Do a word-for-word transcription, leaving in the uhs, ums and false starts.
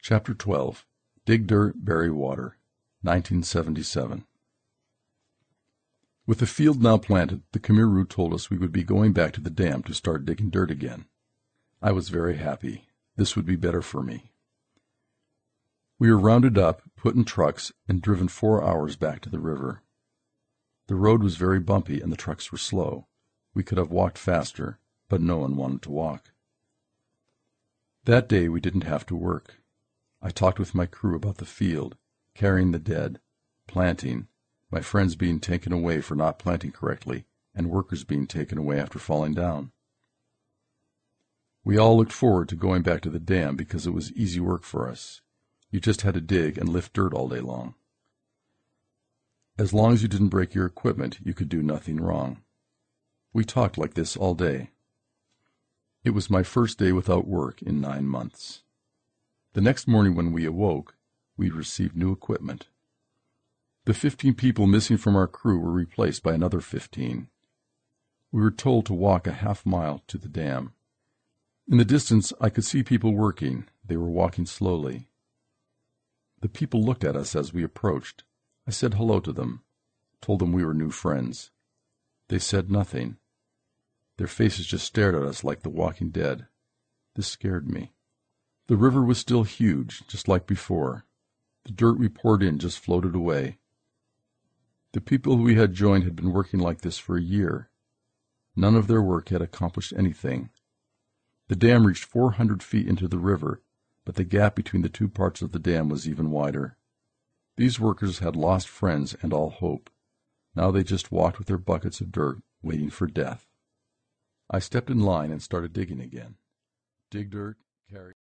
Chapter twelve. Dig Dirt, Bury Water, nineteen seventy-seven. With the field now planted, the Khmer Rouge told us we would be going back to the dam to start digging dirt again. I was very happy. This would be better for me. We were rounded up, put in trucks, and driven four hours back to the river. The road was very bumpy and the trucks were slow. We could have walked faster, but no one wanted to walk. That day we didn't have to work. I talked with my crew about the field, carrying the dead, planting, my friends being taken away for not planting correctly, and workers being taken away after falling down. We all looked forward to going back to the dam because it was easy work for us. You just had to dig and lift dirt all day long. As long as you didn't break your equipment, you could do nothing wrong. We talked like this all day. It was my first day without work in nine months. The next morning when we awoke, we received new equipment. The fifteen people missing from our crew were replaced by another fifteen. We were told to walk a half mile to the dam. In the distance, I could see people working. They were walking slowly. The people looked at us as we approached. I said hello to them, told them we were new friends. They said nothing. Their faces just stared at us like the walking dead. This scared me. The river was still huge, just like before. The dirt we poured in just floated away. The people we had joined had been working like this for a year. None of their work had accomplished anything. The dam reached four hundred feet into the river, but the gap between the two parts of the dam was even wider. These workers had lost friends and all hope. Now they just walked with their buckets of dirt, waiting for death. I stepped in line and started digging again. Dig dirt, carry...